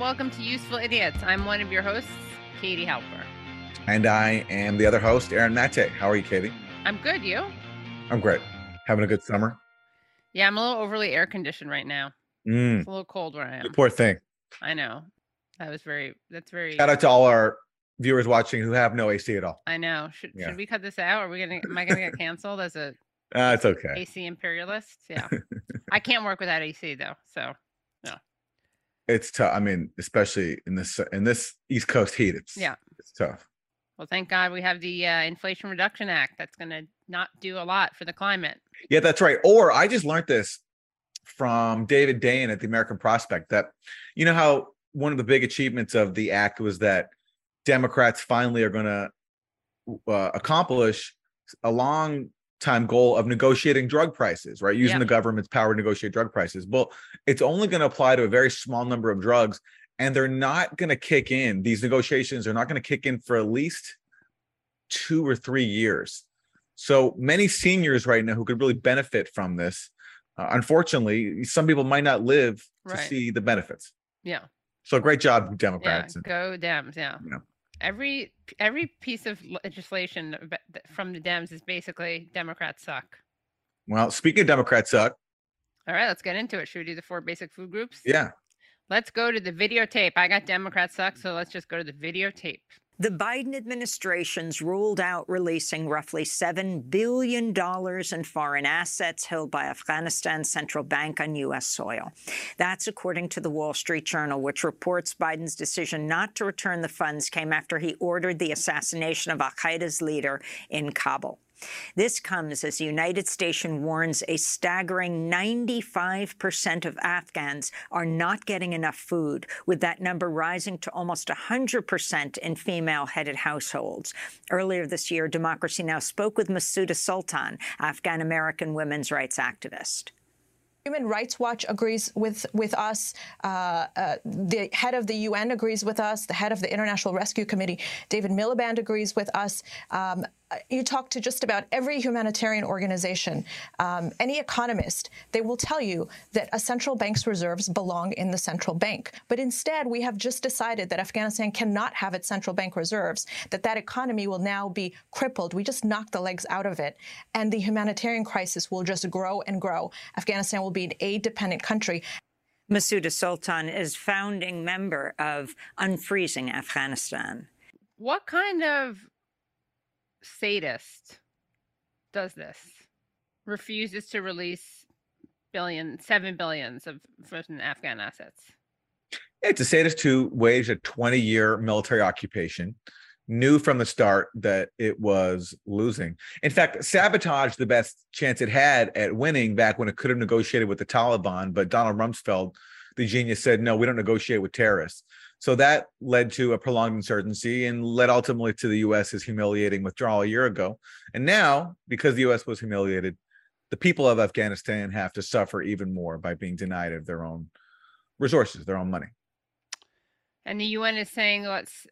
welcome to Useful Idiots. I'm one of your hosts, Katie Halper. And I am the other host, Aaron Mate. How are you, Katie? I'm good, you? I'm great. Having a good summer? Yeah, I'm a little overly air-conditioned right now. It's a little cold where I am. You poor thing. I know. That's very... Shout out to all our viewers watching who have no AC at all. I know. Should we cut this out? Am I gonna get canceled as a it's okay. AC imperialist? Yeah. I can't work without AC though, so no. It's tough. I mean, especially in this East Coast heat, it's tough. Well, thank God we have the Inflation Reduction Act. That's gonna not do a lot for the climate. Yeah, that's right. Or I just learned this from David Dayen at the American Prospect, that you know how one of the big achievements of the act was that Democrats finally are going to accomplish a long time goal of negotiating drug prices, right? Using the government's power to negotiate drug prices. Well, it's only going to apply to a very small number of drugs, and they're not going to kick in. These negotiations are not going to kick in for at least 2 or 3 years. So many seniors right now who could really benefit from this. Unfortunately, some people might not live to see the benefits. Yeah. So great job, Democrats. Yeah, go Dems. Yeah. You know. Every piece of legislation from the Dems is basically Democrats suck. Well, speaking of Democrats suck. All right, let's get into it. Should we do the 4 basic food groups? Yeah. Let's go to the videotape. I got Democrats suck, so let's just go to the videotape. The Biden administration's ruled out releasing roughly $7 billion in foreign assets held by Afghanistan's central bank on U.S. soil. That's according to the Wall Street Journal, which reports Biden's decision not to return the funds came after he ordered the assassination of al-Qaeda's leader in Kabul. This comes as the United States warns a staggering 95% of Afghans are not getting enough food, with that number rising to almost 100% in female-headed households. Earlier this year, Democracy Now! Spoke with Masuda Sultan, Afghan-American women's rights activist. Human Rights Watch agrees with us. The head of the UN agrees with us. The head of the International Rescue Committee, David Miliband, agrees with us. You talk to just about every humanitarian organization, any economist, they will tell you that a central bank's reserves belong in the central bank. But instead, we have just decided that Afghanistan cannot have its central bank reserves, that economy will now be crippled. We just knocked the legs out of it. And the humanitarian crisis will just grow and grow. Afghanistan will be an aid-dependent country. Masuda Sultan is founding member of Unfreezing Afghanistan. What kind of sadist does this? Refuses to release $7 billion of frozen Afghan assets. It's a sadist who waged a 20-year military occupation, knew from the start that it was losing. In fact, sabotaged the best chance it had at winning back when it could have negotiated with the Taliban. But Donald Rumsfeld, the genius, said, no, we don't negotiate with terrorists. So that led to a prolonged insurgency and led ultimately to the U.S.'s humiliating withdrawal a year ago. And now, because the U.S. was humiliated, the people of Afghanistan have to suffer even more by being denied of their own resources, their own money. And the UN is saying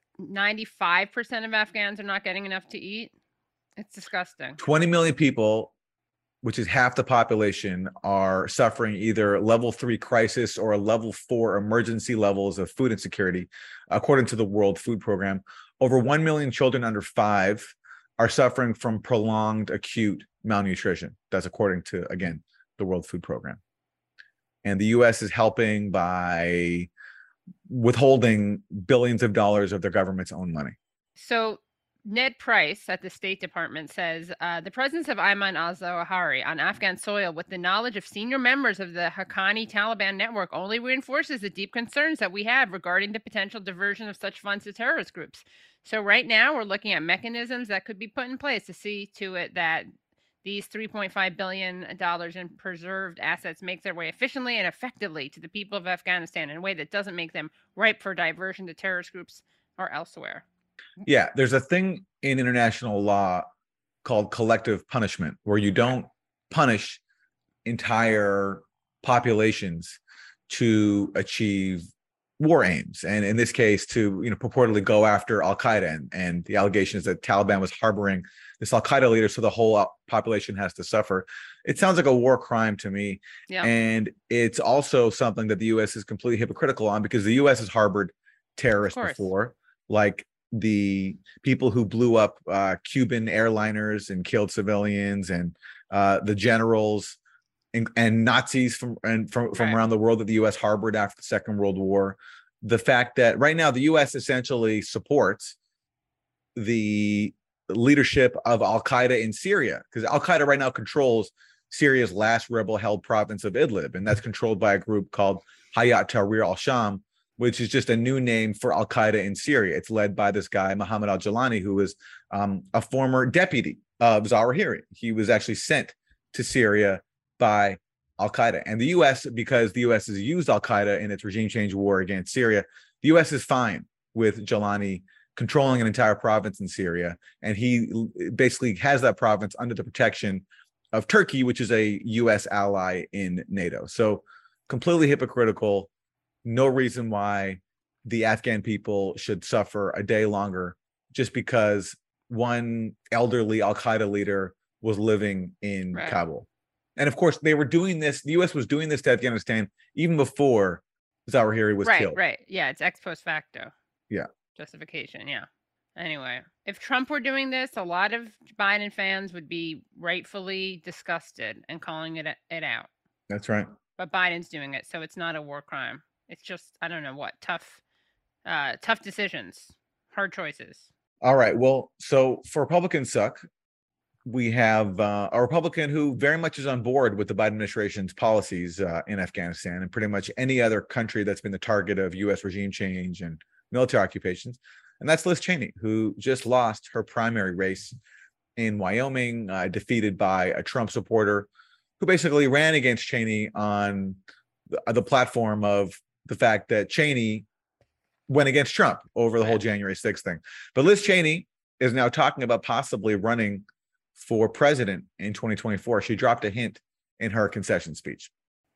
95% of Afghans are not getting enough to eat. It's disgusting. 20 million people, which is half the population, are suffering either level 3 crisis or level 4 emergency levels of food insecurity, according to the World Food Program. Over 1 million children under 5 are suffering from prolonged acute malnutrition. That's according to, again, the World Food Program. And the U.S. is helping by withholding billions of dollars of their government's own money. So Ned Price at the State Department says the presence of Ayman al-Zawahiri on Afghan soil with the knowledge of senior members of the Haqqani Taliban network only reinforces the deep concerns that we have regarding the potential diversion of such funds to terrorist groups. So right now we're looking at mechanisms that could be put in place to see to it that these $3.5 billion in preserved assets make their way efficiently and effectively to the people of Afghanistan in a way that doesn't make them ripe for diversion to terrorist groups or elsewhere. Yeah, there's a thing in international law called collective punishment, where you don't punish entire populations to achieve war aims, and in this case, to purportedly go after al-Qaeda. And the allegation is that Taliban was harboring this Al-Qaeda leader, so the whole population has to suffer. It sounds like a war crime to me. Yeah. And it's also something that the U.S. is completely hypocritical on, because the U.S. has harbored terrorists before, like the people who blew up Cuban airliners and killed civilians, and the generals and Nazis from around the world that the U.S. harbored after the Second World War. The fact that right now the U.S. essentially supports the leadership of Al-Qaeda in Syria, because Al-Qaeda right now controls Syria's last rebel-held province of Idlib, and that's controlled by a group called Hayat Tahrir al-Sham, which is just a new name for Al-Qaeda in Syria. It's led by this guy, Mohammed al-Jilani, who was a former deputy of Zawahiri. He was actually sent to Syria by Al-Qaeda. And the U.S., because the U.S. has used Al-Qaeda in its regime change war against Syria, the U.S. is fine with Jilani controlling an entire province in Syria. And he basically has that province under the protection of Turkey, which is a U.S. ally in NATO. So completely hypocritical. No reason why the Afghan people should suffer a day longer just because one elderly Al-Qaeda leader was living in Kabul. And of course, they were doing this. The U.S. was doing this to Afghanistan even before Zawahiri was killed. Right. Yeah, it's ex post facto. Yeah. Justification. Yeah. Anyway, if Trump were doing this, a lot of Biden fans would be rightfully disgusted and calling it out. That's right. But Biden's doing it, so it's not a war crime. It's just, I don't know what, tough decisions, hard choices. All right. Well, so for Republicans suck, we have a Republican who very much is on board with the Biden administration's policies in Afghanistan and pretty much any other country that's been the target of U.S. regime change and military occupations. And that's Liz Cheney, who just lost her primary race in Wyoming, defeated by a Trump supporter who basically ran against Cheney on the platform of the fact that Cheney went against Trump over the whole January 6th thing. But Liz Cheney is now talking about possibly running for president in 2024. She dropped a hint in her concession speech.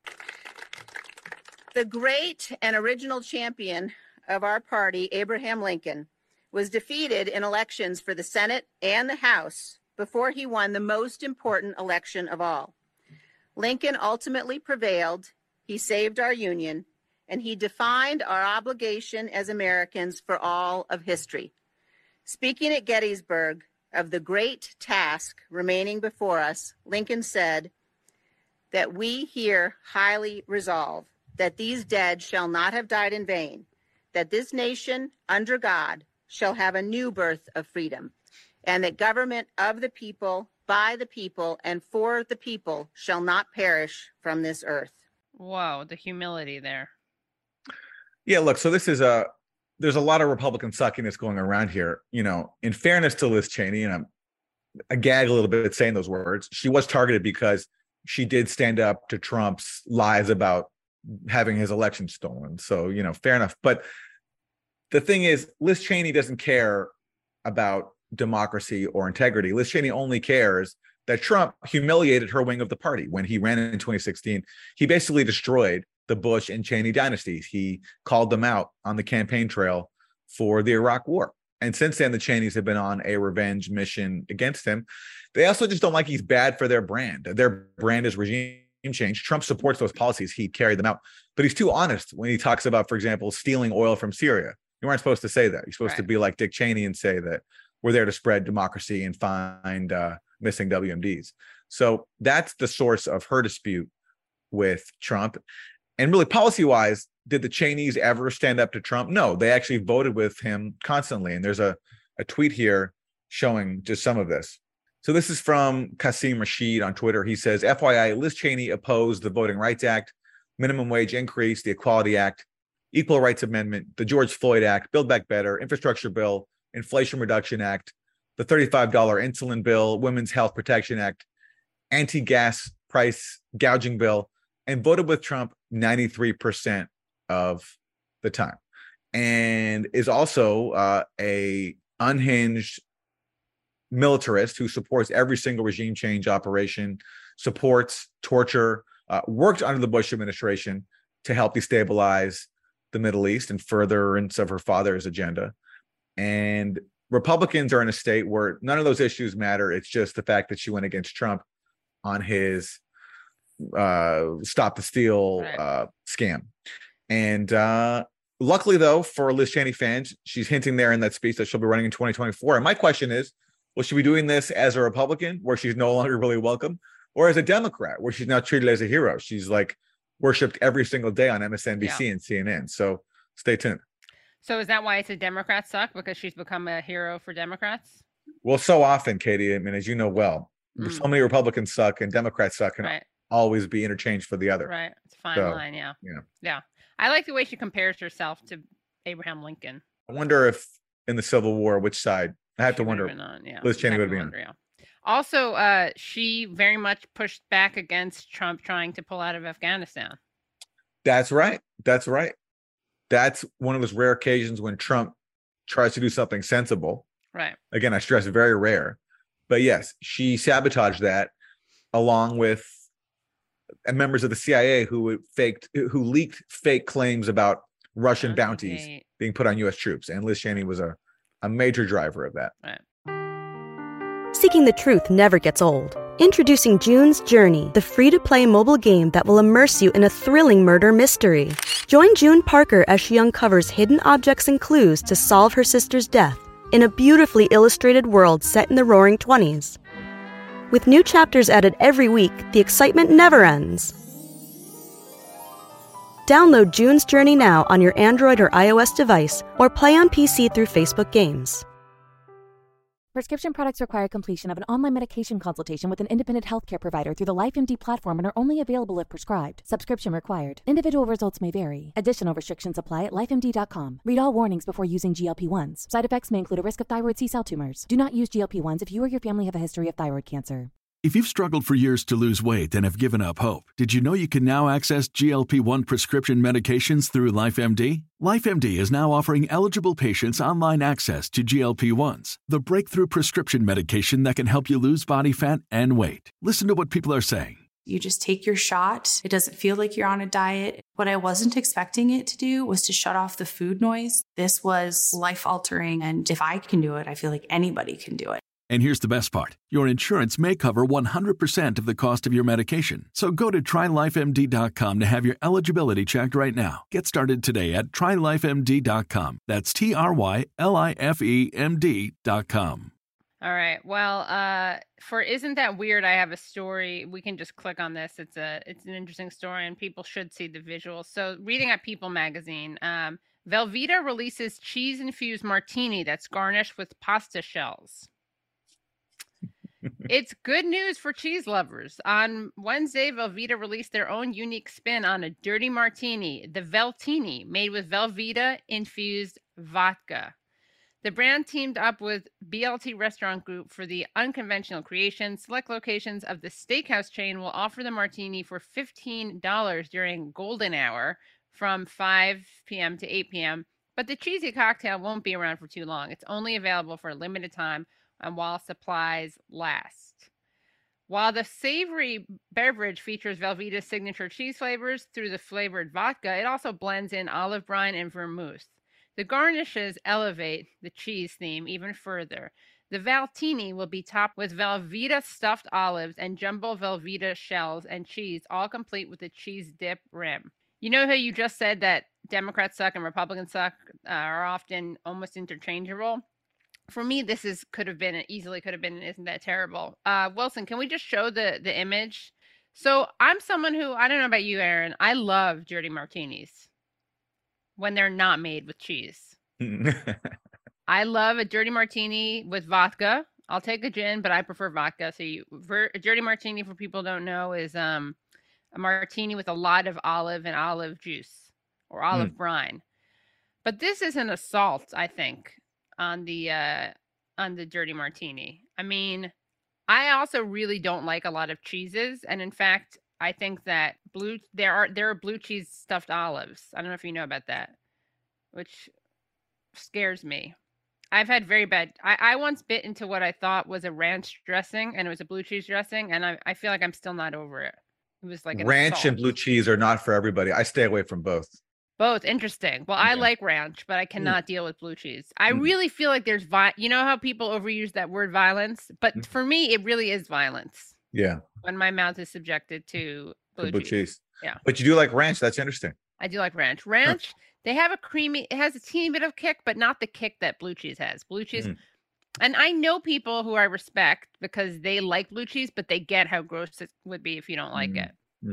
The great and original champion of our party, Abraham Lincoln, was defeated in elections for the Senate and the House before he won the most important election of all. Lincoln ultimately prevailed, he saved our Union, and he defined our obligation as Americans for all of history. Speaking at Gettysburg of the great task remaining before us, Lincoln said that we here highly resolve that these dead shall not have died in vain, that this nation under God shall have a new birth of freedom, and that government of the people, by the people, and for the people shall not perish from this earth. Whoa, the humility there. Yeah, look, so there's a lot of Republican suckiness going around here. You know, in fairness to Liz Cheney, and I gag a little bit saying those words, she was targeted because she did stand up to Trump's lies about having his election stolen. So, you know, fair enough. But the thing is, Liz Cheney doesn't care about democracy or integrity. Liz Cheney only cares that Trump humiliated her wing of the party. When he ran in 2016, he basically destroyed the Bush and Cheney dynasties. He called them out on the campaign trail for the Iraq War. And since then, the Cheneys have been on a revenge mission against him. They also just don't like he's bad for their brand. Their brand is regime change. Trump supports those policies. He carried them out. But he's too honest when he talks about, for example, stealing oil from Syria. You weren't supposed to say that. You're supposed to be like Dick Cheney and say that we're there to spread democracy and find missing WMDs. So that's the source of her dispute with Trump. And really, policy-wise, did the Cheneys ever stand up to Trump? No, they actually voted with him constantly. And there's a tweet here showing just some of this. So this is from Qasim Rashid on Twitter. He says, FYI, Liz Cheney opposed the Voting Rights Act, minimum wage increase, the Equality Act, Equal Rights Amendment, the George Floyd Act, Build Back Better, Infrastructure Bill, Inflation Reduction Act, the $35 insulin bill, Women's Health Protection Act, anti-gas price gouging bill, and voted with Trump 93% of the time, and is also a unhinged militarist who supports every single regime change operation, supports torture, worked under the Bush administration to help destabilize the Middle East and furtherance of her father's agenda. And Republicans are in a state where none of those issues matter. It's just the fact that she went against Trump on his stop the steal scam. And luckily, though, for Liz Cheney fans, she's hinting there in that speech that she'll be running in 2024. And my question is, will she be doing this as a Republican, where she's no longer really welcome, or as a Democrat, where she's now treated as a hero? She's like worshipped every single day on MSNBC and CNN. So stay tuned. So is that why it's a Democrat suck? Because she's become a hero for Democrats? Well, so often, Katie, I mean, as you know well, so many Republicans suck and Democrats suck and always be interchanged for the other. Right. It's a fine line. Yeah. I like the way she compares herself to Abraham Lincoln. I wonder if in the Civil War, which side? I have to wonder. Liz Cheney would be on. Yeah. Also, she very much pushed back against Trump trying to pull out of Afghanistan. That's right. That's right. That's one of those rare occasions when Trump tries to do something sensible. Right. Again, I stress very rare. But yes, she sabotaged that along with members of the CIA who leaked fake claims about Russian bounties being put on U.S. troops. And Liz Cheney was a major driver of that. Right. Seeking the truth never gets old. Introducing June's Journey, the free-to-play mobile game that will immerse you in a thrilling murder mystery. Join June Parker as she uncovers hidden objects and clues to solve her sister's death in a beautifully illustrated world set in the Roaring '20s. With new chapters added every week, the excitement never ends. Download June's Journey now on your Android or iOS device, or play on PC through Facebook Games. Prescription products require completion of an online medication consultation with an independent healthcare provider through the LifeMD platform and are only available if prescribed. Subscription required. Individual results may vary. Additional restrictions apply at lifemd.com. Read all warnings before using GLP-1s. Side effects may include a risk of thyroid C-cell tumors. Do not use GLP-1s if you or your family have a history of thyroid cancer. If you've struggled for years to lose weight and have given up hope, did you know you can now access GLP-1 prescription medications through LifeMD? LifeMD is now offering eligible patients online access to GLP-1s, the breakthrough prescription medication that can help you lose body fat and weight. Listen to what people are saying. You just take your shot. It doesn't feel like you're on a diet. What I wasn't expecting it to do was to shut off the food noise. This was life-altering, and if I can do it, I feel like anybody can do it. And here's the best part. Your insurance may cover 100% of the cost of your medication. So go to TryLifeMD.com to have your eligibility checked right now. Get started today at TryLifeMD.com. That's TryLifeMD.com. All right. Well, for Isn't That Weird, I have a story. We can just click on this. It's an interesting story, and people should see the visuals. So reading at People magazine, Velveeta releases cheese-infused martini that's garnished with pasta shells. It's good news for cheese lovers. On Wednesday, Velveeta released their own unique spin on a dirty martini, the Veltini, made with Velveeta-infused vodka. The brand teamed up with BLT Restaurant Group for the unconventional creation. Select locations of the steakhouse chain will offer the martini for $15 during golden hour from 5 p.m. to 8 p.m., but the cheesy cocktail won't be around for too long. It's only available for a limited time and while supplies last. While the savory beverage features Velveeta's signature cheese flavors through the flavored vodka, it also blends in olive brine and vermouth. The garnishes elevate the cheese theme even further. The Veltini will be topped with Velveeta stuffed olives and jumbo Velveeta shells and cheese, all complete with a cheese dip rim. You know how you just said that Democrats suck and Republicans suck are often almost interchangeable? For me, this could have been Isn't That Terrible? Wilson, can we just show the image? So I'm someone who, I don't know about you, Aaron, I love dirty martinis when they're not made with cheese. I love a dirty martini with vodka. I'll take a gin, but I prefer vodka. So a dirty martini, for people who don't know, is a martini with a lot of olive and olive juice or olive brine. But this is an assault, I think, on the dirty martini. I mean, I also really don't like a lot of cheeses, and in fact, I think that there are blue cheese stuffed olives. I don't know if you know about that, which scares me. I've had very bad. I once bit into what I thought was a ranch dressing, and it was a blue cheese dressing, and I feel like I'm still not over it. It was like an ranch assault. And blue cheese are not for everybody. I stay away from both. Both interesting. Well, I like ranch, but I cannot deal with blue cheese. I really feel like there's you know how people overuse that word violence, but for me, it really is violence. Yeah. When my mouth is subjected to blue cheese. Yeah. But you do like ranch. That's interesting. I do like ranch. Ranch, they have it has a teeny bit of kick, but not the kick that blue cheese has. Blue cheese. And I know people who I respect because they like blue cheese, but they get how gross it would be if you don't like it.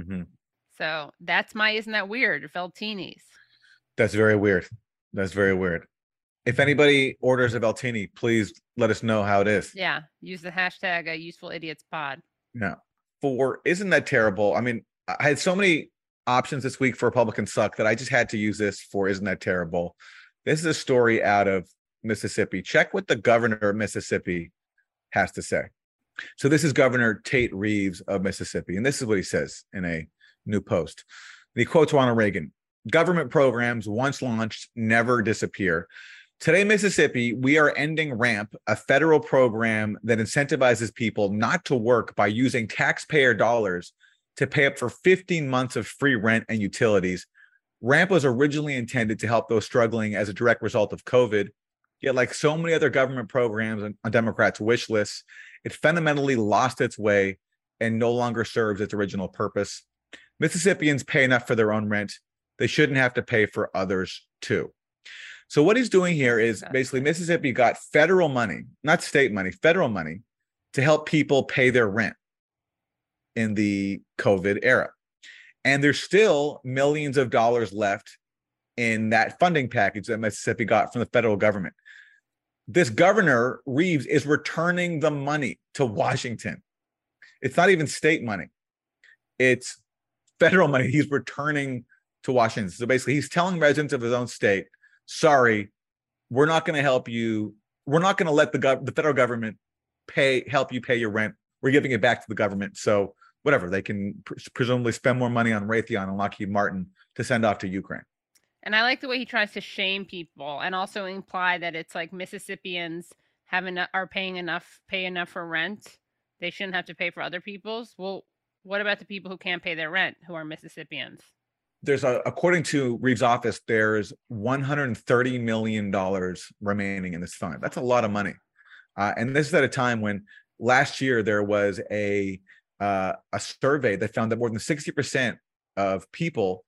So that's my Isn't That Weird? Veltinis. That's very weird. That's very weird. If anybody orders a Veltini, please let us know how it is. Yeah. Use the hashtag #UsefulIdiotspod. Yeah. For Isn't That Terrible? I mean, I had so many options this week for Republicans Suck that I just had to use this for Isn't That Terrible? This is a story out of Mississippi. Check what the governor of Mississippi has to say. So this is Governor Tate Reeves of Mississippi, and this is what he says in a new post. And he quotes Ronald Reagan: "Government programs once launched never disappear. Today, Mississippi, we are ending RAMP, a federal program that incentivizes people not to work by using taxpayer dollars to pay up for 15 months of free rent and utilities. RAMP was originally intended to help those struggling as a direct result of COVID. Yet, like so many other government programs on Democrats' wish lists, it fundamentally lost its way and no longer serves its original purpose. Mississippians pay enough for their own rent. They shouldn't have to pay for others too." So what he's doing here is basically Mississippi got federal money, not state money, federal money to help people pay their rent in the COVID era. And there's still millions of dollars left in that funding package that Mississippi got from the federal government. This Governor Reeves is returning the money to Washington. It's not even state money. It's federal money he's returning to Washington. So basically, he's telling residents of his own state, sorry, we're not going to help you. We're not going to let the federal government help you pay your rent. We're giving it back to the government. So whatever, they can presumably spend more money on Raytheon and Lockheed Martin to send off to Ukraine. And I like the way he tries to shame people and also imply that it's like Mississippians pay enough for rent. They shouldn't have to pay for other people's. Well, what about the people who can't pay their rent who are Mississippians? According to Reeves' office, there's $130 million remaining in this fund. That's a lot of money. And this is at a time when last year there was a survey that found that more than 60% of people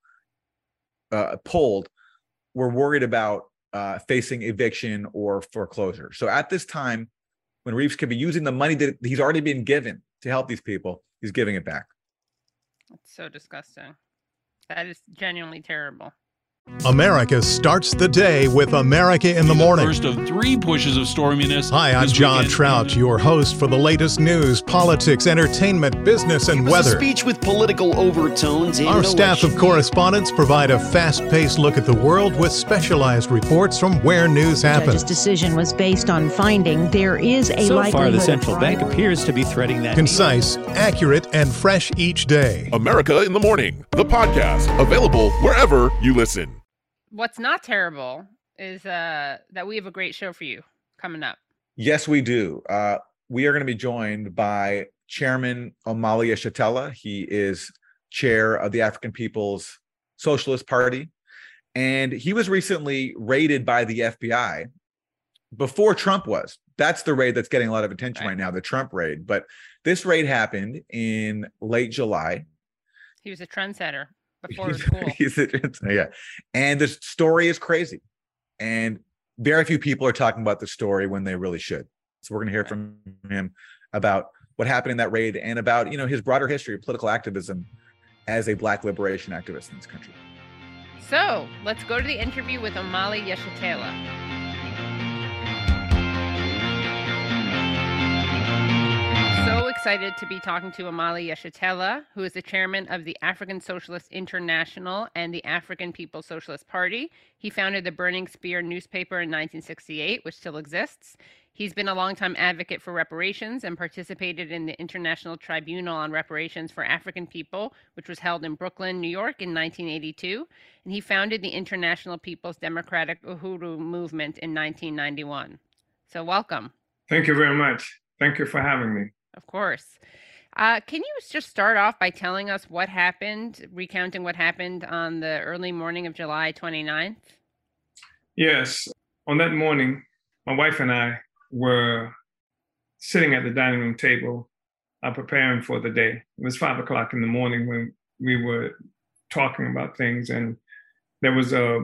polled were worried about facing eviction or foreclosure. So at this time, when Reeves could be using the money that he's already been given to help these people, he's giving it back. That's so disgusting. That is genuinely terrible. America starts the day with America in the Morning. First of 3 pushes of storminess. Hi, I'm John Trout, your host for the latest news, politics, entertainment, business, and weather. A speech with political overtones. Our staff of correspondents provide a fast-paced look at the world with specialized reports from where news happens. The judge's decision was based on finding there is a likelihood. So far, the central bank appears to be threading that. Concise, accurate, and fresh each day. America in the Morning, the podcast, available wherever you listen. What's not terrible is that we have a great show for you coming up. Yes, we do. We are going to be joined by Chairman Omali Yeshitela. He is chair of the African People's Socialist Party. And he was recently raided by the FBI before Trump was. That's the raid that's getting a lot of attention right now, the Trump raid. But this raid happened in late July. He was a trendsetter. Before it was cool. Yeah. And the story is crazy. And very few people are talking about the story when they really should. So we're going to hear from him about what happened in that raid and about, his broader history of political activism as a Black liberation activist in this country. So let's go to the interview with Omali Yeshitela. So excited to be talking to Omali Yeshitela, who is the chairman of the African Socialist International and the African People's Socialist Party. He founded the Burning Spear newspaper in 1968, which still exists. He's been a longtime advocate for reparations and participated in the International Tribunal on Reparations for African People, which was held in Brooklyn, New York in 1982. And he founded the International People's Democratic Uhuru movement in 1991. So welcome. Thank you very much. Thank you for having me. Of course. Can you just start off by telling us what happened, recounting what happened on the early morning of July 29th? Yes. On that morning, my wife and I were sitting at the dining room table, preparing for the day. It was 5 o'clock in the morning when we were talking about things, and there was a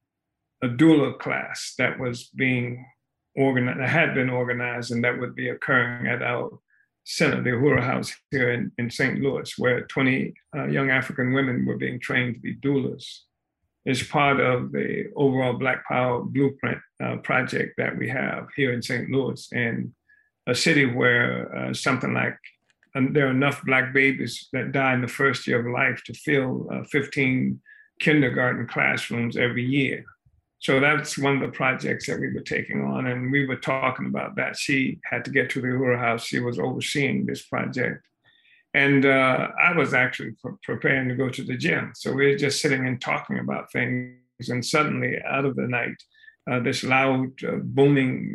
doula class that was being organized, that had been organized, and that would be occurring at our center, the Uhuru House here in St. Louis, where 20 young African women were being trained to be doulas. It's part of the overall Black Power Blueprint project that we have here in St. Louis, and a city where something like there are enough Black babies that die in the first year of life to fill 15 kindergarten classrooms every year. So that's one of the projects that we were taking on, and we were talking about that. She had to get to the Uhuru House. She was overseeing this project. And I was actually preparing to go to the gym. So we were just sitting and talking about things, and suddenly out of the night, this loud booming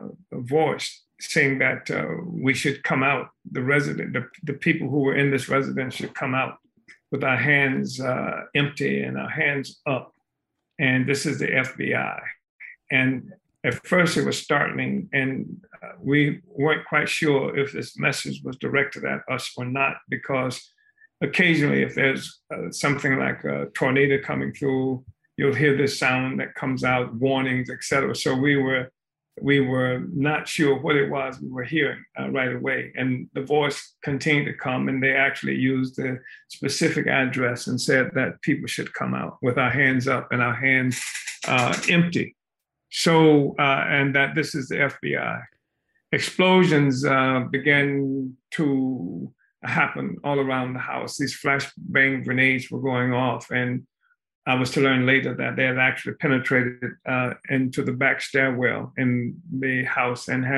voice saying that we should come out, the people who were in this residence should come out with our hands empty and our hands up. And this is the FBI. And at first it was startling, and we weren't quite sure if this message was directed at us or not, because occasionally if there's something like a tornado coming through, you'll hear this sound that comes out, warnings, et cetera. So we were not sure what it was we were hearing right away. And the voice continued to come, and they actually used the specific address and said that people should come out with our hands up and our hands empty. So, and that this is the FBI. Explosions began to happen all around the house. These flashbang grenades were going off, and I was to learn later that they had actually penetrated into the back stairwell in the house and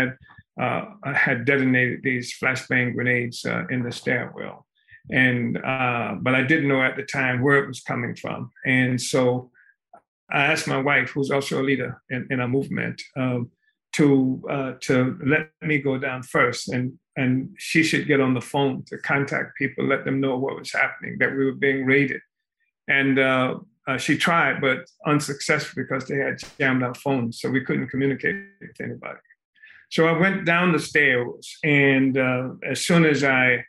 had detonated these flashbang grenades in the stairwell. And but I didn't know at the time where it was coming from. And so I asked my wife, who's also a leader in our movement, to let me go down first, and she should get on the phone to contact people, let them know what was happening, that we were being raided. And she tried, but unsuccessful because they had jammed our phones, so we couldn't communicate with anybody. So I went down the stairs, and as soon as I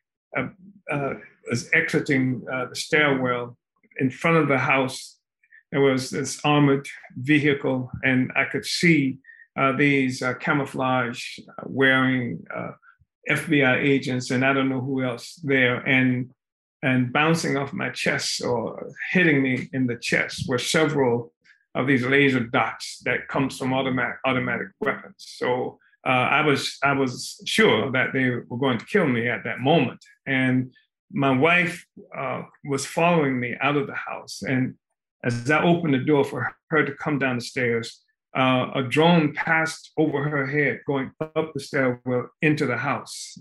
was exiting the stairwell, in front of the house, there was this armored vehicle, and I could see these camouflage wearing FBI agents, and I don't know who else there, and bouncing off my chest or hitting me in the chest were several of these laser dots that comes from automatic weapons. So I was sure that they were going to kill me at that moment. And my wife was following me out of the house. And as I opened the door for her to come down the stairs, a drone passed over her head, going up the stairwell into the house.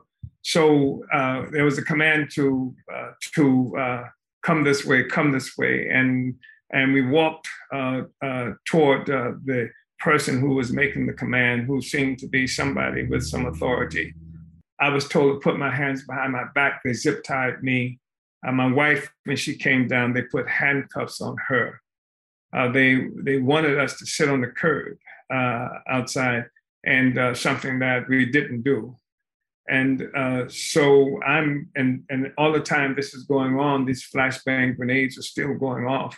So there was a command to come this way, and we walked toward the person who was making the command, who seemed to be somebody with some authority. I was told to put my hands behind my back. They zip tied me. My wife, when she came down, they put handcuffs on her. They wanted us to sit on the curb outside, and something that we didn't do. And so and all the time this is going on, these flashbang grenades are still going off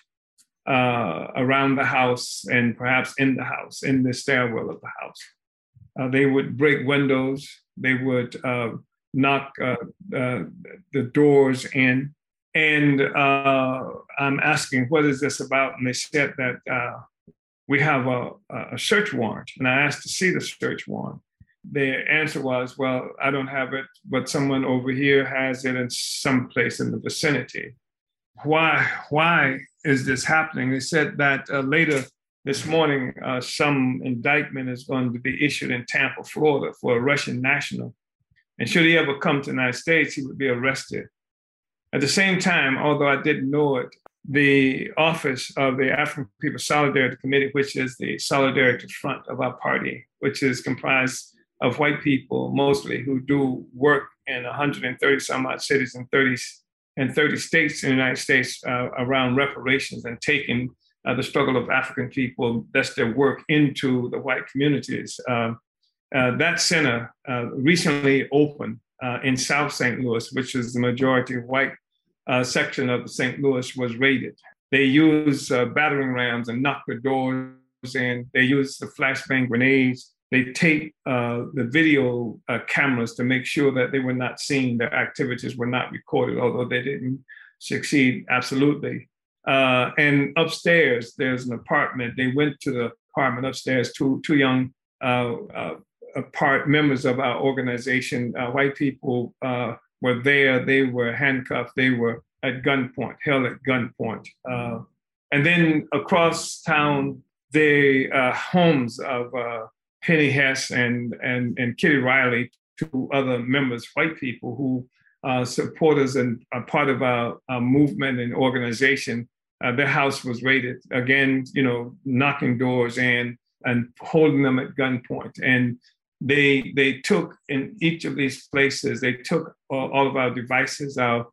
around the house and perhaps in the house, in the stairwell of the house. They would break windows. They would knock the doors in. And I'm asking, what is this about? And they said that we have a search warrant. And I asked to see the search warrant. The answer was, well, I don't have it, but someone over here has it in some place in the vicinity. Why is this happening? They said that later this morning, some indictment is going to be issued in Tampa, Florida, for a Russian national. And should he ever come to the United States, he would be arrested. At the same time, although I didn't know it, the office of the African People's Solidarity Committee, which is the solidarity front of our party, which is comprised of white people, mostly, who do work in 130 some odd cities and 30 states in the United States around reparations and taking the struggle of African people, that's their work, into the white communities. That center recently opened in South St. Louis, which is the majority white section of St. Louis, was raided. They used battering rams and knocked the doors in. They used the flashbang grenades. They taped the video cameras to make sure that they were not seen, their activities were not recorded, although they didn't succeed absolutely. And upstairs, there's an apartment. They went to the apartment upstairs, two young members of our organization, white people were there. They were handcuffed. They were at gunpoint, held at gunpoint. And then across town, the homes of Penny Hess and Kitty Riley, two other members, white people who supporters and are part of our movement and organization, their house was raided again, knocking doors in and holding them at gunpoint. And they took, in each of these places, they took all of our devices, our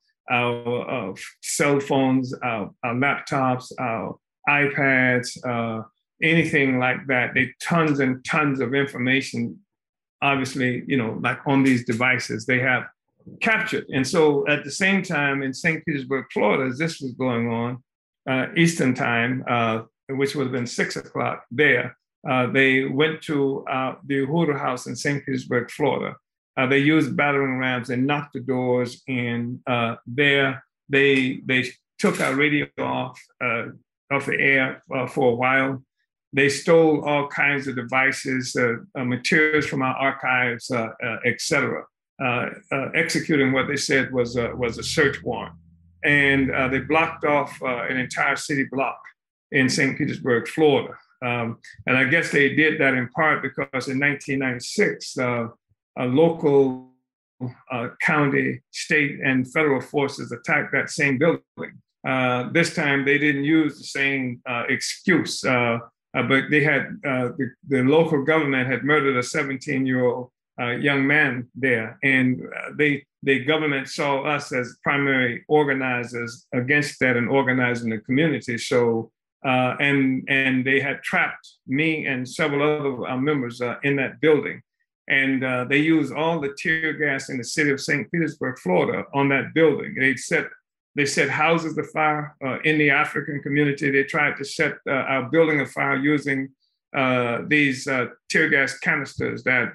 cell phones, our laptops, our iPads, anything like that. They tons and tons of information, obviously, like on these devices they have captured. And so at the same time in St. Petersburg, Florida, as this was going on, Eastern time, which would have been 6 o'clock there, they went to the Uhuru House in St. Petersburg, Florida. They used battering rams and knocked the doors in. There, they took our radio off the air for a while. They stole all kinds of devices, materials from our archives, et cetera, executing what they said was a search warrant. And they blocked off an entire city block in St. Petersburg, Florida. And I guess they did that in part because in 1996, a local county, state, and federal forces attacked that same building. This time they didn't use the same excuse, but they had the local government had murdered a 17-year-old young man there, and the government saw us as primary organizers against that and organizing the community. So and they had trapped me and several other members in that building, and they used all the tear gas in the city of St. Petersburg, Florida, on that building. They set houses afire in the African community. They tried to set our building afire using these tear gas canisters that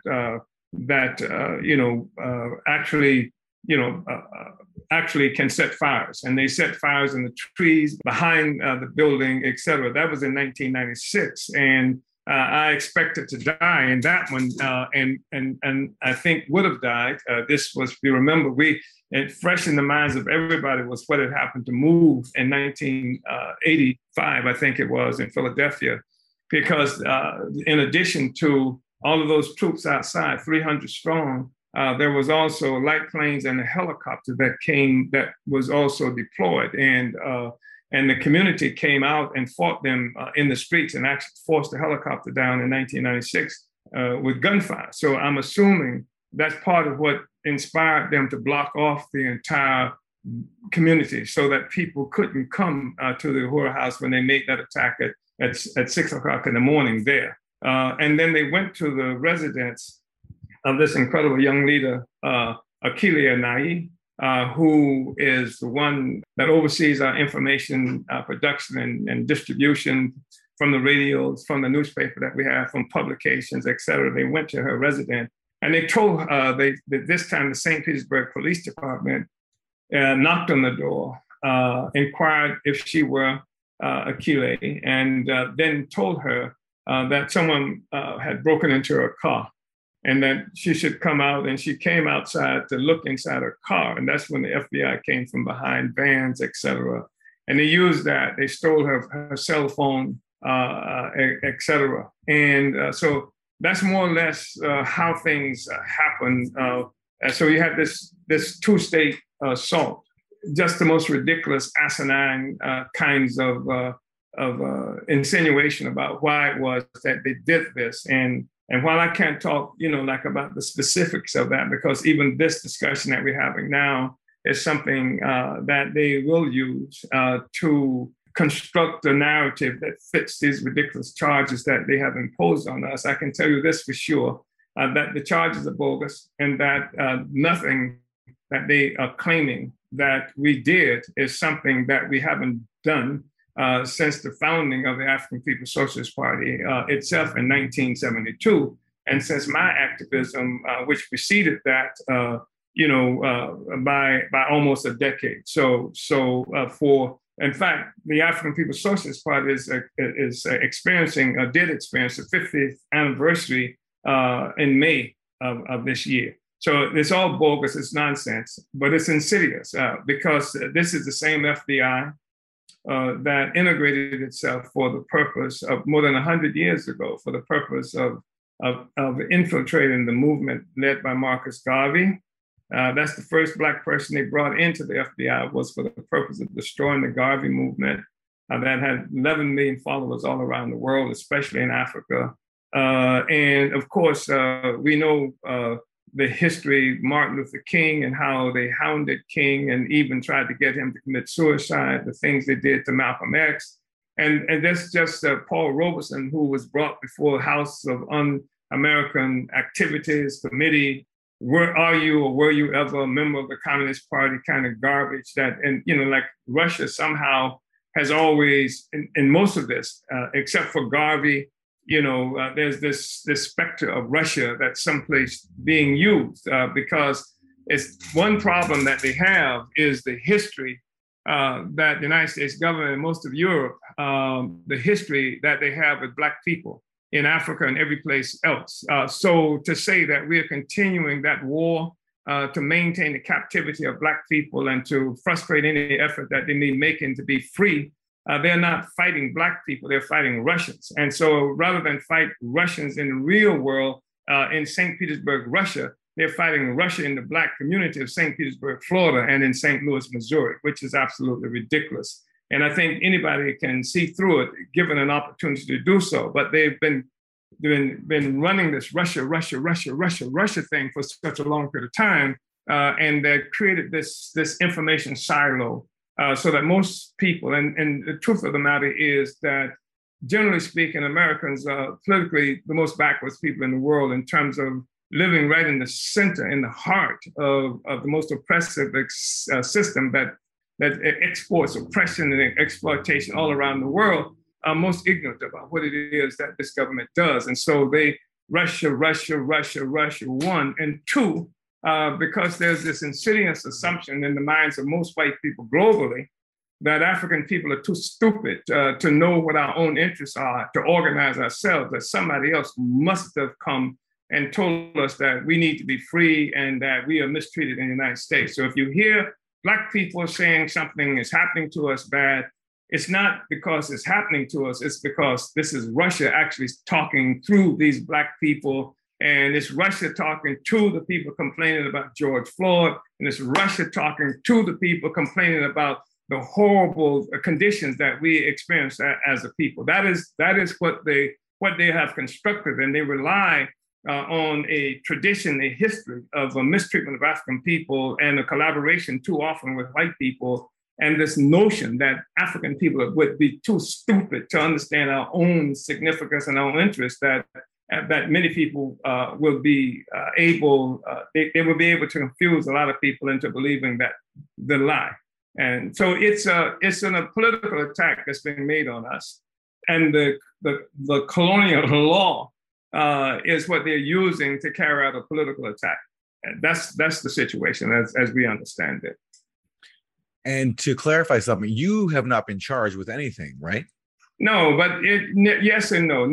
actually can set fires. And they set fires in the trees behind the building, et cetera. That was in 1996. And I expected to die in that one, and I think would have died. This was, if you remember, fresh in the minds of everybody was what had happened to MOVE in 1985, I think it was, in Philadelphia, because in addition to all of those troops outside, 300 strong, there was also light planes and a helicopter that was also deployed. And the community came out and fought them in the streets and actually forced the helicopter down in 1996 with gunfire. So I'm assuming that's part of what inspired them to block off the entire community so that people couldn't come to the Uhuru House when they made that attack at 6 o'clock in the morning there. And then they went to the residence of this incredible young leader, Akilia Nai, who is the one that oversees our information production and distribution from the radios, from the newspaper that we have, from publications, et cetera. They went to her residence and they told her, this time the St. Petersburg Police Department knocked on the door, inquired if she were Akile, and then told her that someone had broken into her car and that she should come out. And she came outside to look inside her car. And that's when the FBI came from behind, vans, et cetera. And they used that. They stole her cell phone, et cetera. And so that's more or less how things happen. And so you had this two-state assault, just the most ridiculous, asinine kinds of insinuation about why it was that they did this. And And while I can't talk, about the specifics of that, because even this discussion that we're having now is something that they will use to construct a narrative that fits these ridiculous charges that they have imposed on us. I can tell you this for sure, that the charges are bogus, and that nothing that they are claiming that we did is something that we haven't done since the founding of the African People's Socialist Party itself in 1972. And since my activism, which preceded that, by almost a decade. In fact, the African People's Socialist Party did experience the 50th anniversary in May of this year. So it's all bogus, it's nonsense, but it's insidious because this is the same FDI that integrated itself for the purpose of more than 100 years ago, for the purpose of infiltrating the movement led by Marcus Garvey. That's the first Black person they brought into the FBI, was for the purpose of destroying the Garvey movement that had 11 million followers all around the world, especially in Africa. And of course, we know the history, Martin Luther King, and how they hounded King and even tried to get him to commit suicide, the things they did to Malcolm X. And that's just Paul Robeson, who was brought before the House of Un-American Activities Committee. Were you ever a member of the Communist Party? Kind of garbage that, and like Russia somehow has always, in most of this, except for Garvey, there's this specter of Russia that's someplace being used because it's one problem that they have is the history that the United States government and most of Europe, the history that they have with Black people in Africa and every place else. So to say that we are continuing that war to maintain the captivity of Black people and to frustrate any effort that they may be making to be free, they're not fighting Black people, they're fighting Russians. And so rather than fight Russians in the real world in St. Petersburg, Russia, they're fighting Russia in the Black community of St. Petersburg, Florida, and in St. Louis, Missouri, which is absolutely ridiculous. And I think anybody can see through it, given an opportunity to do so. But they've been running this Russia thing for such a long period of time, and they've created this information silo so that most people, and the truth of the matter is that generally speaking, Americans are politically the most backwards people in the world in terms of living right in the center, in the heart of the most oppressive system that exports oppression and exploitation all around the world, are most ignorant about what it is that this government does. And so they Russia, one, and two, because there's this insidious assumption in the minds of most white people globally that African people are too stupid to know what our own interests are, to organize ourselves, that somebody else must have come and told us that we need to be free and that we are mistreated in the United States. So if you hear Black people saying something is happening to us bad, it's not because it's happening to us, it's because this is Russia actually talking through these Black people, and it's Russia talking to the people complaining about George Floyd, and it's Russia talking to the people complaining about the horrible conditions that we experience as a people. That is what they have constructed, and they rely on a tradition, a history of a mistreatment of African people and a collaboration too often with white people, and this notion that African people would be too stupid to understand our own significance and our own interests, that many people will be able, they will be able to confuse a lot of people into believing that the lie. And so it's a political attack that's being made on us. And the colonial law is what they're using to carry out a political attack. And that's the situation as we understand it. And to clarify something, you have not been charged with anything, right? No, but yes and no.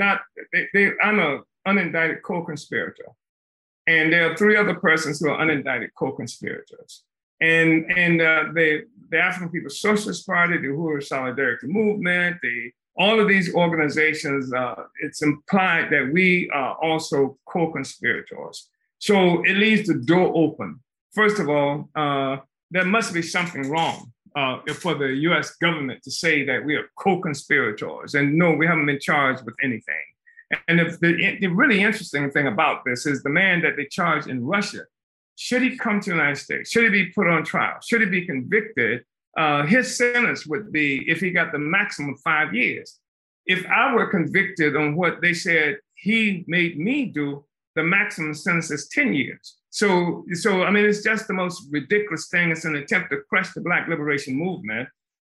I'm an unindicted co-conspirator. And there are three other persons who are unindicted co-conspirators. And the African People's Socialist Party, the Uhuru Solidarity Movement, all of these organizations, it's implied that we are also co-conspirators. So it leaves the door open. First of all, there must be something wrong for the US government to say that we are co-conspirators. And no, we haven't been charged with anything. And the really interesting thing about this is the man that they charged in Russia, should he come to the United States, should he be put on trial, should he be convicted, his sentence would be, if he got the maximum 5 years. If I were convicted on what they said he made me do, the maximum sentence is 10 years. So I mean, it's just the most ridiculous thing. It's an attempt to crush the Black liberation movement,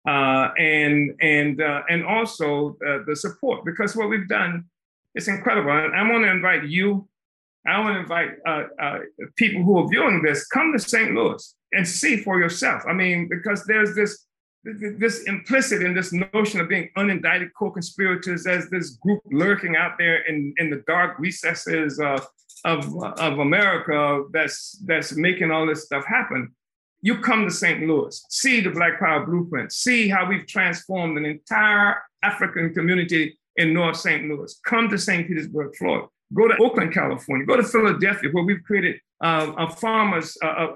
and also the support, because what we've done is incredible. And I want to invite you. I want to invite people who are viewing this, come to St. Louis and see for yourself. I mean, because there's this implicit in this notion of being unindicted co-conspirators as this group lurking out there in the dark recesses of America that's making all this stuff happen. You come to St. Louis, see the Black Power blueprint, see how we've transformed an entire African community in North St. Louis. Come to St. Petersburg, Florida. Go to Oakland, California. Go to Philadelphia, where we've created a farmers,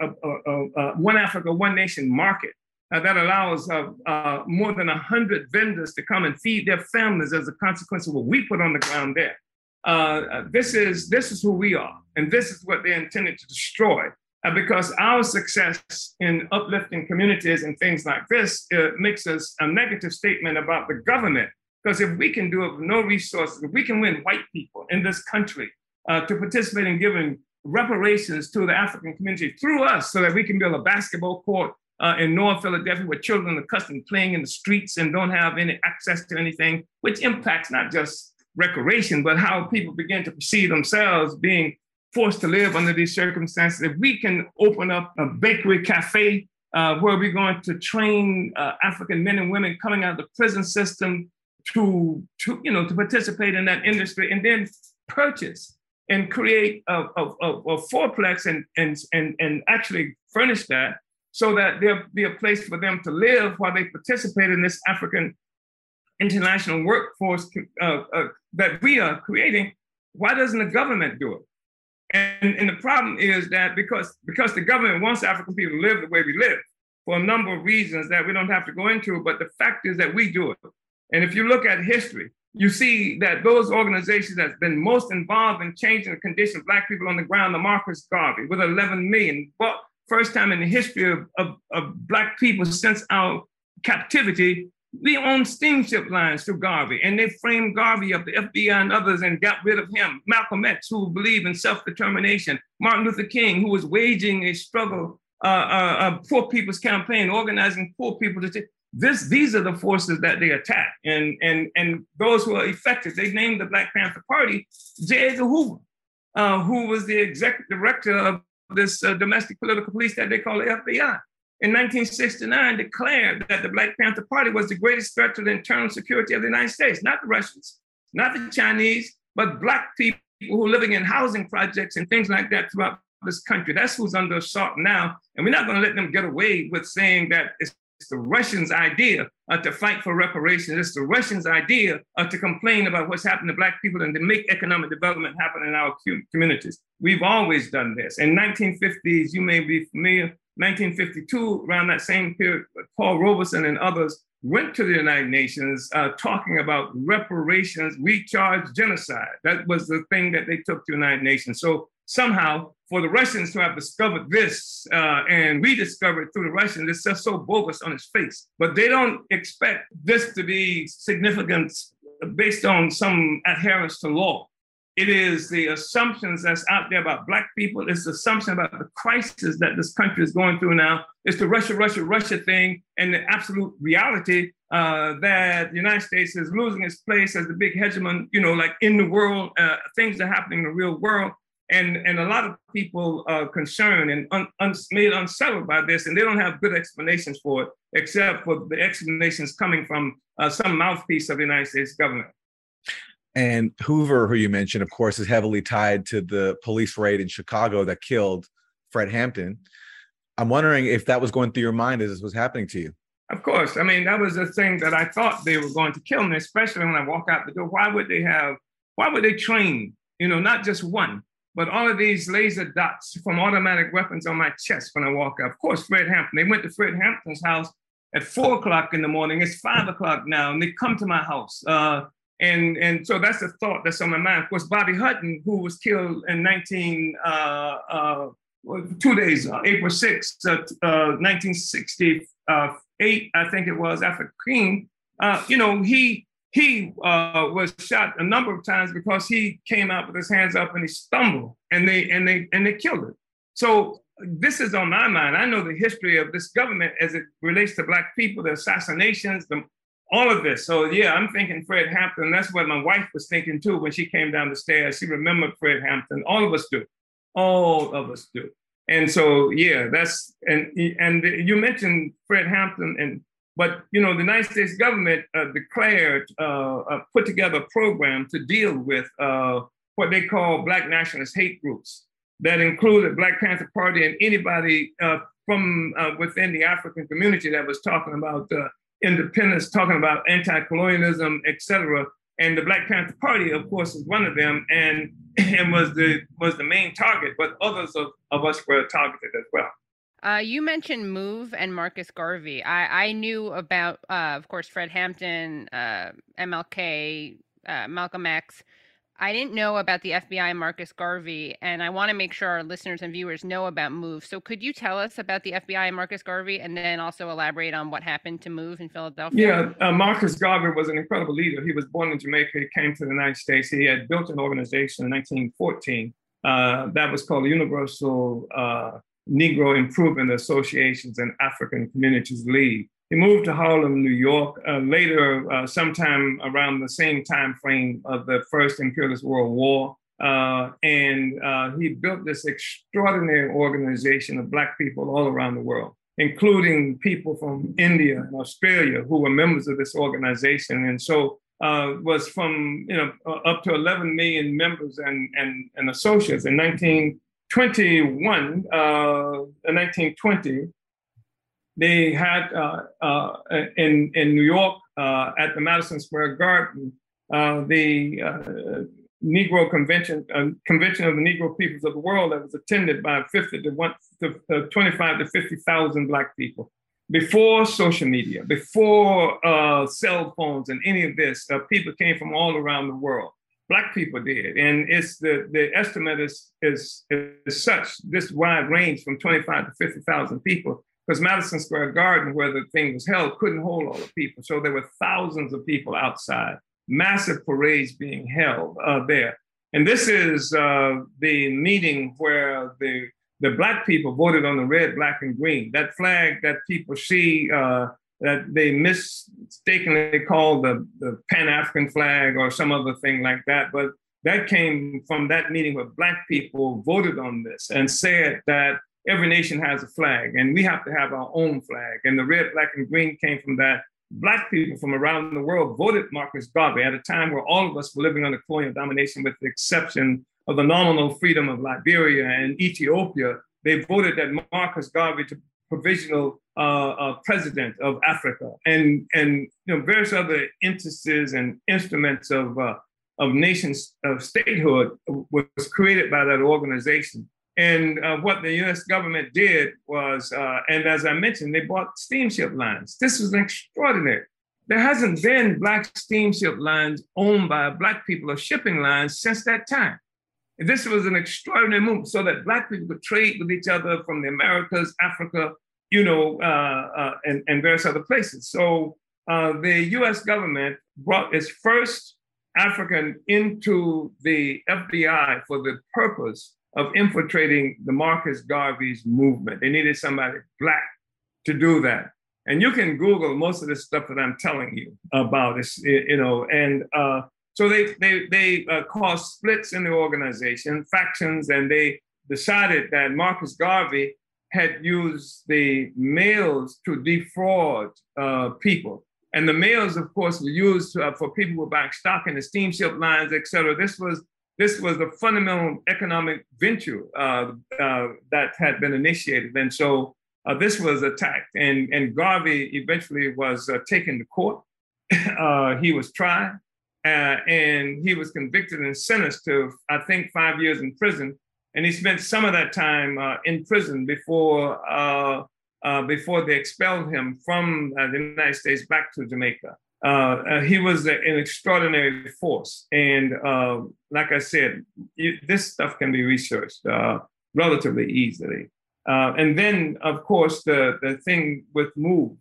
one Africa, one nation market that allows more than 100 vendors to come and feed their families as a consequence of what we put on the ground there. This is who we are, and this is what they're intended to destroy. Because our success in uplifting communities and things like this makes us a negative statement about the government. Because if we can do it with no resources, if we can win white people in this country to participate in giving reparations to the African community through us, so that we can build a basketball court in North Philadelphia where children are accustomed to playing in the streets and don't have any access to anything, which impacts not just recreation, but how people begin to perceive themselves being forced to live under these circumstances. If we can open up a bakery cafe where we're going to train African men and women coming out of the prison system to participate in that industry, and then purchase and create a fourplex and actually furnish that so that there'll be a place for them to live while they participate in this African international workforce that we are creating. Why doesn't the government do it? And the problem is that because the government wants African people to live the way we live for a number of reasons that we don't have to go into, but the fact is that we do it. And if you look at history, you see that those organizations that's been most involved in changing the condition of Black people on the ground, the Marcus Garvey with 11 million, but first time in the history of Black people since our captivity, we owned steamship lines through Garvey, and they framed Garvey up, the FBI and others, and got rid of him. Malcolm X, who believed in self-determination. Martin Luther King, who was waging a struggle, a poor people's campaign, organizing poor people to take. These are the forces that they attack, and those who are effective. They named the Black Panther Party J. Edgar Hoover, who was the executive director of this domestic political police that they call the FBI. In 1969, declared that the Black Panther Party was the greatest threat to the internal security of the United States, not the Russians, not the Chinese, but Black people who are living in housing projects and things like that throughout this country. That's who's under assault now. And we're not going to let them get away with saying that it's the Russians' idea to fight for reparations. It's the Russians' idea to complain about what's happened to Black people and to make economic development happen in our communities. We've always done this. In 1950s, you may be familiar, 1952, around that same period, Paul Robeson and others went to the United Nations talking about reparations, recharge genocide. That was the thing that they took to the United Nations. So somehow, for the Russians to have discovered this and rediscovered through the Russians, it's just so bogus on its face. But they don't expect this to be significant based on some adherence to law. It is the assumptions that's out there about Black people. It's the assumption about the crisis that this country is going through now. It's the Russia thing, and the absolute reality that the United States is losing its place as the big hegemon, like in the world. Things are happening in the real world. And a lot of people are concerned and made unsettled by this, and they don't have good explanations for it, except for the explanations coming from some mouthpiece of the United States government. And Hoover, who you mentioned, of course, is heavily tied to the police raid in Chicago that killed Fred Hampton. I'm wondering if that was going through your mind as this was happening to you. Of course. I mean, that was the thing that I thought they were going to kill me, especially when I walk out the door. Why would they train, not just one, but all of these laser dots from automatic weapons on my chest when I walk out? Of course, Fred Hampton. They went to Fred Hampton's house at 4 o'clock in the morning. It's 5 o'clock now, and they come to my house. And so that's the thought that's on my mind. Of course, Bobby Hutton, who was killed in April 6, 1968, I think it was, after King, he was shot a number of times because he came out with his hands up and he stumbled, and they killed him. So this is on my mind. I know the history of this government as it relates to Black people, the assassinations, all of this. So yeah, I'm thinking Fred Hampton. That's what my wife was thinking too when she came down the stairs. She remembered Fred Hampton. All of us do. All of us do. And so yeah, and you mentioned Fred Hampton, but the United States government declared, put together a program to deal with what they call Black nationalist hate groups that included Black Panther Party and anybody from within the African community that was talking about independence, talking about anti-colonialism, et cetera. And the Black Panther Party, of course, is one of them, and was the main target, but others of us were targeted as well. You mentioned MOVE and Marcus Garvey. I knew about, of course, Fred Hampton, MLK, Malcolm X. I didn't know about the FBI and Marcus Garvey, and I want to make sure our listeners and viewers know about MOVE. So could you tell us about the FBI and Marcus Garvey, and then also elaborate on what happened to MOVE in Philadelphia? Yeah, Marcus Garvey was an incredible leader. He was born in Jamaica. He came to the United States. He had built an organization in 1914 that was called the Universal Negro Improvement Associations and African Communities League. He moved to Harlem, New York, later, sometime around the same time frame of the First Imperialist World War. And he built this extraordinary organization of Black people all around the world, including people from India and Australia who were members of this organization. And so was from up to 11 million members and associates. In 1920, they had in New York at the Madison Square Garden, the Negro Convention of the Negro Peoples of the World that was attended by 25 to 50,000 Black people. Before social media, before cell phones and any of this, people came from all around the world. Black people did, and it's the estimate is such, this wide range from 25 to 50,000 people, because Madison Square Garden, where the thing was held, couldn't hold all the people. So there were thousands of people outside, massive parades being held there. And this is the meeting where the Black people voted on the red, black, and green. That flag that people see that they mistakenly call the Pan-African flag or some other thing like that. But that came from that meeting where Black people voted on this and said that every nation has a flag and we have to have our own flag. And the red, black, and green came from that. Black people from around the world voted Marcus Garvey at a time where all of us were living under colonial domination, with the exception of the nominal freedom of Liberia and Ethiopia. They voted that Marcus Garvey to provisional president of Africa, and various other instances and instruments of nations of statehood was created by that organization. And what the U.S. government did was, and as I mentioned, they bought steamship lines. This was extraordinary. There hasn't been Black steamship lines owned by Black people or shipping lines since that time. And this was an extraordinary move so that Black people could trade with each other from the Americas, Africa, and various other places. So the U.S. government brought its first African into the FBI for the purpose of infiltrating the Marcus Garvey's movement. They needed somebody Black to do that. And you can Google most of the stuff that I'm telling you about this, and so they caused splits in the organization, factions, and they decided that Marcus Garvey had used the mails to defraud people. And the mails, of course, were used for people who were buying stock in the steamship lines, et cetera. This was a fundamental economic venture that had been initiated. And so this was attacked, and Garvey eventually was taken to court. He was tried, and he was convicted and sentenced to, I think, 5 years in prison. And he spent some of that time in prison before they expelled him from the United States back to Jamaica. He was an extraordinary force. And like I said, this stuff can be researched relatively easily. And then, of course, the thing with MOVE,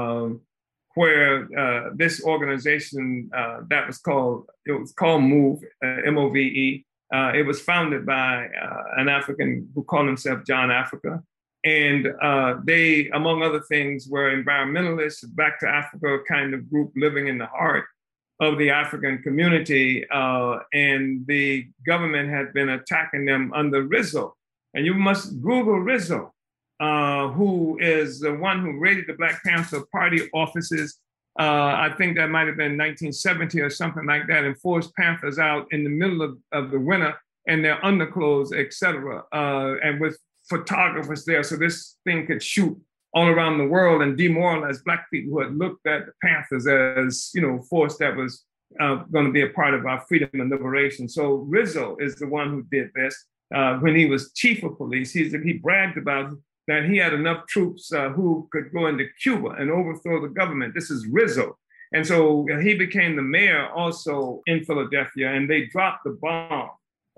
where this organization it was called MOVE, M-O-V-E. It was founded by an African who called himself John Africa. And they, among other things, were environmentalists, Back to Africa kind of group living in the heart of the African community. And the government had been attacking them under Rizzo. And you must Google Rizzo, who is the one who raided the Black Panther Party offices. I think that might have been 1970 or something like that, and forced Panthers out in the middle of the winter in their underclothes, et cetera, and with photographers there, so this thing could shoot all around the world and demoralize Black people who had looked at the Panthers as, force that was going to be a part of our freedom and liberation. So Rizzo is the one who did this. When he was chief of police, he bragged about that he had enough troops who could go into Cuba and overthrow the government. This is Rizzo. And so he became the mayor also in Philadelphia, and they dropped the bomb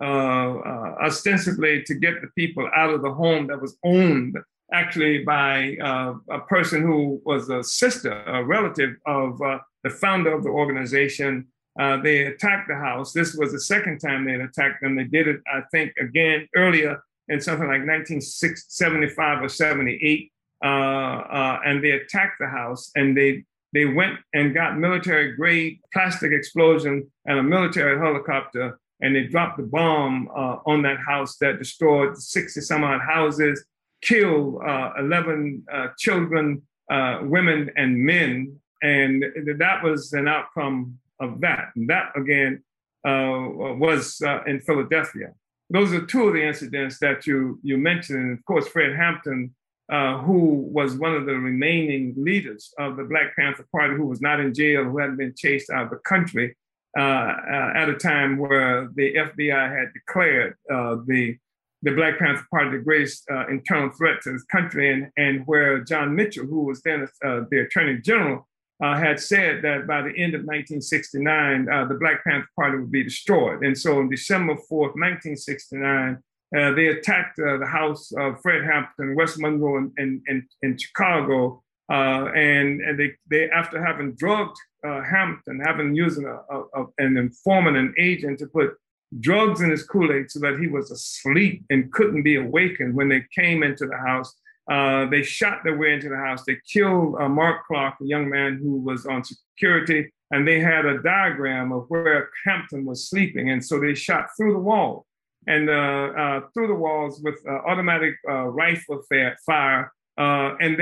ostensibly to get the people out of the home that was owned actually by a person who was a sister, a relative of the founder of the organization. They attacked the house. This was the second time they had attacked them. They did it, I think, again earlier in something like 1975 or 78. And they attacked the house, and they went and got military-grade plastic explosion and a military helicopter, and they dropped the bomb on that house that destroyed 60-some-odd houses, killed 11 children, women, and men. And that was an outcome of that. And that, again, was in Philadelphia. Those are two of the incidents that you mentioned. And of course, Fred Hampton, who was one of the remaining leaders of the Black Panther Party, who was not in jail, who hadn't been chased out of the country at a time where the FBI had declared the Black Panther Party the greatest internal threat to this country, and where John Mitchell, who was then the Attorney General, had said that by the end of 1969, the Black Panther Party would be destroyed. And so on December 4th, 1969, they attacked the house of Fred Hampton, West Monroe in Chicago. And they, after having drugged Hampton, having used an informant, an agent to put drugs in his Kool-Aid so that he was asleep and couldn't be awakened when they came into the house, they shot their way into the house. They killed Mark Clark, a young man who was on security, and they had a diagram of where Hampton was sleeping. And so they shot through the wall and through the walls with automatic rifle fire. And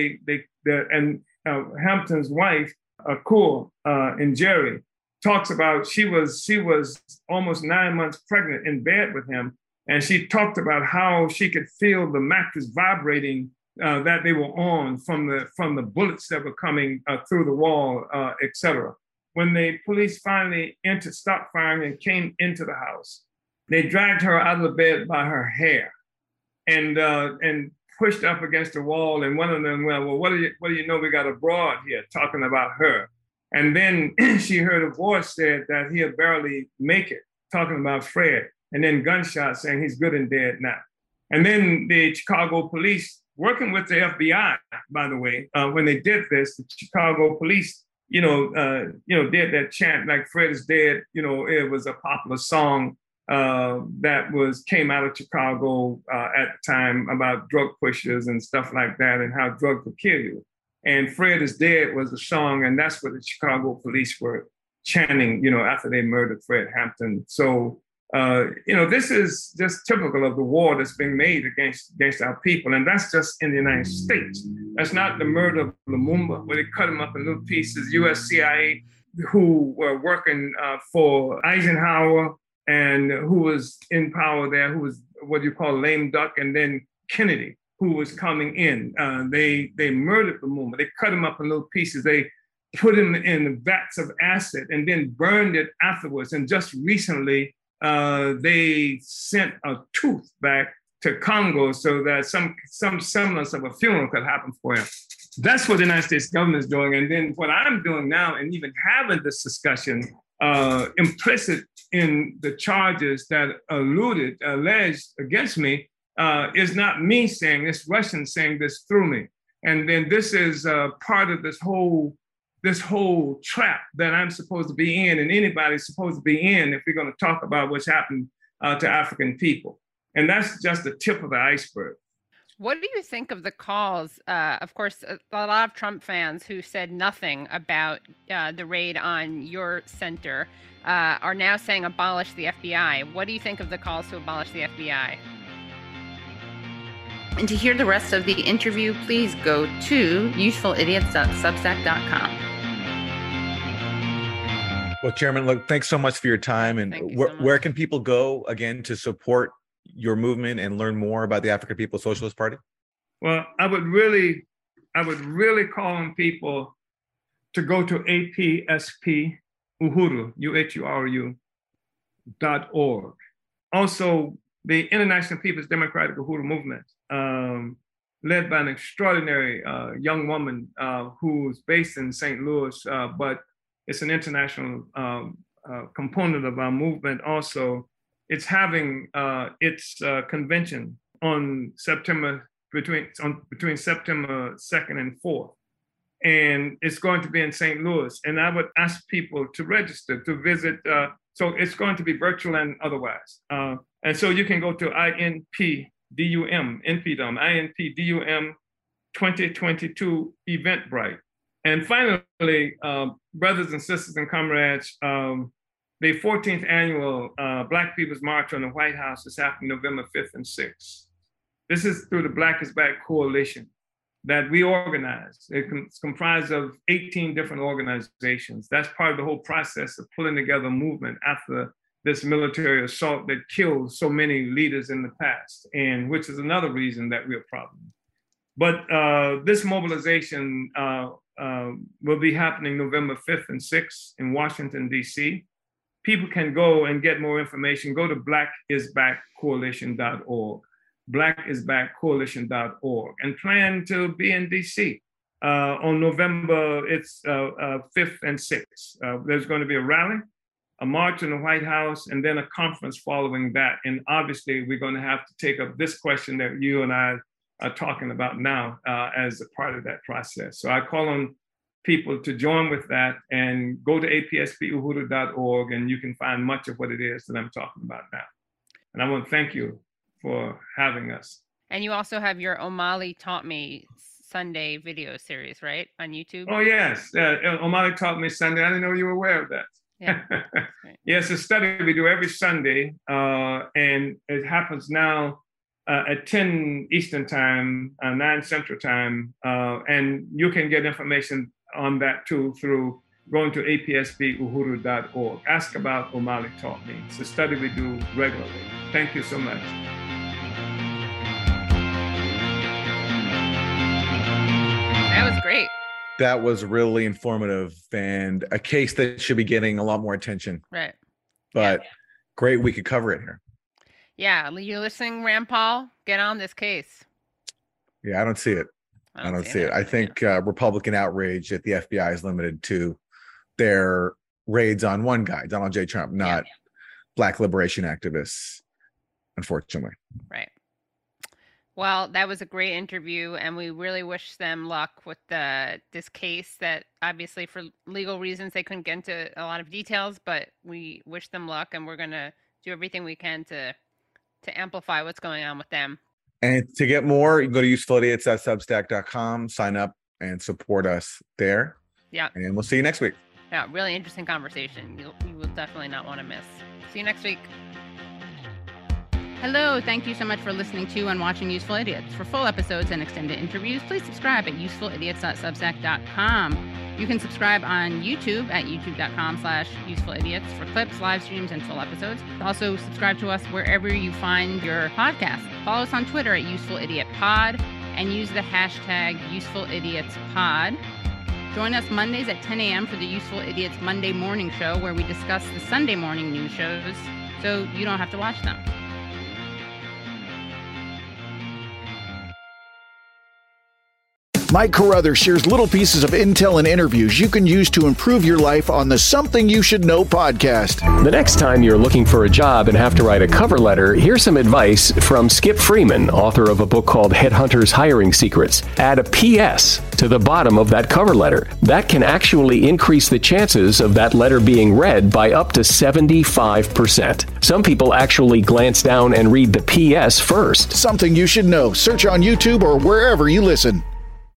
then Hampton's wife, Akua, and Jerry, talks about she was almost 9 months pregnant in bed with him. And she talked about how she could feel the mattress vibrating that they were on from the bullets that were coming through the wall, et cetera. When the police finally stopped firing and came into the house, they dragged her out of the bed by her hair and pushed up against the wall. And one of them went, well, what do you know? We got a broad here talking about her. And then she heard a voice said that he'll barely make it, talking about Fred. And then gunshots saying he's good and dead now. And then the Chicago police, working with the FBI, by the way, when they did this, the Chicago police, did that chant like Fred is dead. It was a popular song that came out of Chicago at the time about drug pushers and stuff like that and how drugs will kill you. And Fred is Dead was a song, and that's what the Chicago police were chanting, after they murdered Fred Hampton. So, this is just typical of the war that's being made against our people. And that's just in the United States. That's not the murder of Lumumba, where they cut him up in little pieces. US CIA, who were working for Eisenhower and who was in power there, who was what you call lame duck, and then Kennedy, who was coming in. They murdered Lumumba. They cut him up in little pieces. They put him in vats of acid and then burned it afterwards. And just recently, they sent a tooth back to Congo so that some semblance of a funeral could happen for him. That's what the United States government is doing. And then what I'm doing now, and even having this discussion, implicit in the charges that alleged against me, is not me saying this, Russians saying this through me. And then this is part of this whole trap that I'm supposed to be in, and anybody's supposed to be in if we're going to talk about what's happened to African people. And that's just the tip of the iceberg. What do you think of the calls? Of course, a lot of Trump fans who said nothing about the raid on your center are now saying abolish the FBI. What do you think of the calls to abolish the FBI? And to hear the rest of the interview, please go to usefulidiots.substack.com. Well, Chairman, look, thanks so much for your time. And where can people go again to support your movement and learn more about the African People's Socialist Party? Well, I would really call on people to go to APSP Uhuru, UHURU.org. Also, the International People's Democratic Uhuru Movement, led by an extraordinary young woman who's based in St. Louis, but it's an international component of our movement also. It's having its convention on between September 2nd and 4th. And it's going to be in St. Louis. And I would ask people to register, to visit. So it's going to be virtual and otherwise. And so you can go to INPDUM 2022 Eventbrite. And finally, brothers and sisters and comrades, the 14th annual Black People's March on the White House is happening November 5th and 6th. This is through the Black is Back Coalition that we organized. It's comprised of 18 different organizations. That's part of the whole process of pulling together a movement after this military assault that killed so many leaders in the past, and which is another reason that we're a problem. But this mobilization will be happening November 5th and 6th in Washington, D.C. People can go and get more information. Go to blackisbackcoalition.org, blackisbackcoalition.org, and plan to be in D.C. On November 5th and 6th. There's going to be a rally, a march in the White House, and then a conference following that. And obviously, we're going to have to take up this question that you and I are talking about now as a part of that process. So I call on people to join with that and go to apspuhuru.org, and you can find much of what it is that I'm talking about now. And I want to thank you for having us. And you also have your O'Malley Taught Me Sunday video series, right, on YouTube? Oh, yes. O'Malley Taught Me Sunday. I didn't know you were aware of that. Yeah. Yes, a study we do every Sunday, and it happens now at 10 Eastern Time, 9 Central Time, and you can get information on that too through going to apspuhuru.org. Ask about O'Malley Taught Me. It's a study we do regularly. Thank you so much. That was great. That was really informative and a case that should be getting a lot more attention. Right. But great we could cover it here. Yeah, you listening, Rand Paul? Get on this case. Yeah, I don't see it. I don't see it. I think Republican outrage at the FBI is limited to their raids on one guy, Donald J. Trump, not Black liberation activists, unfortunately. Right. Well, that was a great interview, and we really wish them luck with this case that obviously for legal reasons they couldn't get into a lot of details, but we wish them luck, and we're going to do everything we can to amplify what's going on with them. And to get more, you can go to usefulidiots.substack.com, sign up and support us there. Yeah. And we'll see you next week. Yeah, really interesting conversation. You will definitely not want to miss. See you next week. Hello, thank you so much for listening to and watching Useful Idiots. For full episodes and extended interviews, please subscribe at usefulidiots.substack.com. You can subscribe on YouTube at youtube.com/usefulidiots for clips, live streams, and full episodes. Also, subscribe to us wherever you find your podcast. Follow us on Twitter at UsefulIdiotPod and use the hashtag UsefulIdiotsPod. Join us Mondays at 10 a.m. for the Useful Idiots Monday Morning Show, where we discuss the Sunday morning news shows so you don't have to watch them. Mike Carruthers shares little pieces of intel and interviews you can use to improve your life on the Something You Should Know podcast. The next time you're looking for a job and have to write a cover letter, here's some advice from Skip Freeman, author of a book called Headhunters Hiring Secrets. Add a PS to the bottom of that cover letter. That can actually increase the chances of that letter being read by up to 75%. Some people actually glance down and read the PS first. Something You Should Know. Search on YouTube or wherever you listen.